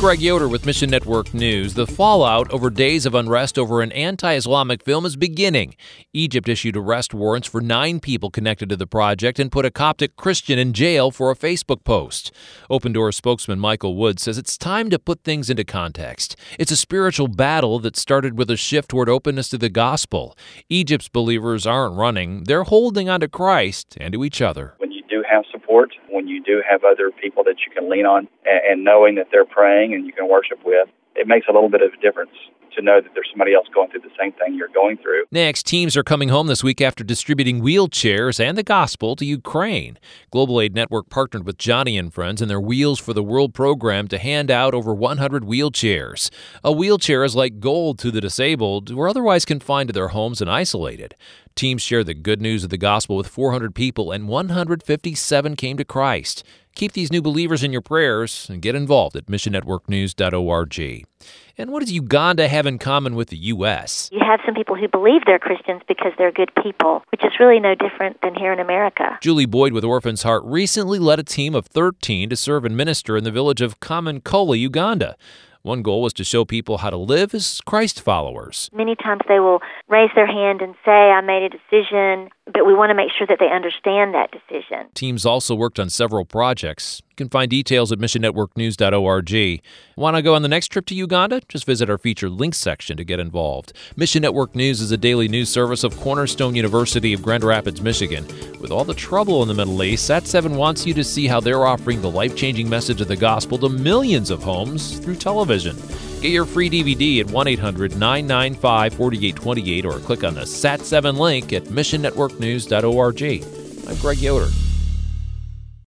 Greg Yoder with Mission Network News. The fallout over days of unrest over an anti-Islamic film is beginning. Egypt issued arrest warrants for 9 people connected to the project and put a Coptic Christian in jail for a Facebook post. Open Doors spokesman Michael Wood says it's time to put things into context. It's a spiritual battle that started with a shift toward openness to the gospel. Egypt's believers aren't running. They're holding on to Christ and to each other. When you do have support, when you do have other people that you can lean on, and knowing that they're praying and you can worship with, it makes a little bit of a difference to know that there's somebody else going through the same thing you're going through. Next, teams are coming home this week after distributing wheelchairs and the gospel to Ukraine. Global Aid Network partnered with Johnny and Friends and their Wheels for the World program to hand out over 100 wheelchairs. A wheelchair is like gold to the disabled who are otherwise confined to their homes and isolated. Teams shared the good news of the gospel with 400 people, and 157 came to Christ. Keep these new believers in your prayers and get involved at missionnetworknews.org. And what does Uganda have in common with the U.S.? You have some people who believe they're Christians because they're good people, which is really no different than here in America. Julie Boyd with Orphans Heart recently led a team of 13 to serve and minister in the village of Kamankola, Uganda. One goal was to show people how to live as Christ followers. Many times they will raise their hand and say, I made a decision, but we want to make sure that they understand that decision. Teams also worked on several projects. You can find details at missionnetworknews.org. Want to go on the next trip to Uganda? Just visit our featured links section to get involved. Mission Network News is a daily news service of Cornerstone University of Grand Rapids, Michigan. With all the trouble in the Middle East, Sat7 wants you to see how they're offering the life-changing message of the gospel to millions of homes through television. Get your free DVD at 1-800-995-4828 or click on the Sat7 link at missionnetworknews.org. I'm Greg Yoder.